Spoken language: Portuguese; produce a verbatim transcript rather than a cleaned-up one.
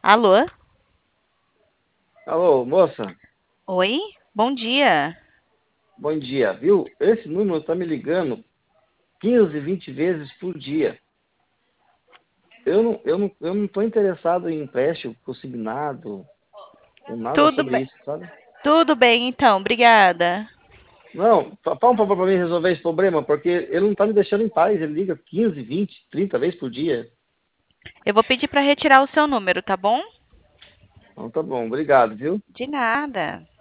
Alô? Alô, moça, Oi? Bom dia. bom dia, viu? Esse número está me ligando quinze, vinte vezes por dia. Eu não, eu não, eu não estou interessado em empréstimo consignado, ou nada Tudo sobre bem? isso, sabe? Tudo bem, então. Obrigada. Não, fa- fala um pouco para mim resolver esse problema, porque ele não está me deixando em paz. Ele liga quinze, vinte, trinta vezes por dia. Eu vou pedir para retirar o seu número, tá bom? Então tá bom, obrigado, viu? De nada.